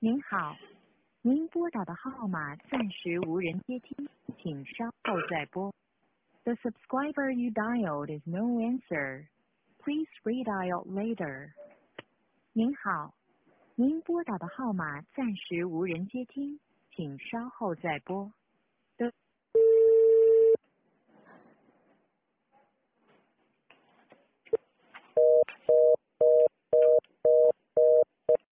您好，您拨打的号码暂时无人接听，请稍后再拨。The subscriber you dialed is no answer. Please redial later. 您好，您拨打的号码暂时无人接听，请稍后再拨。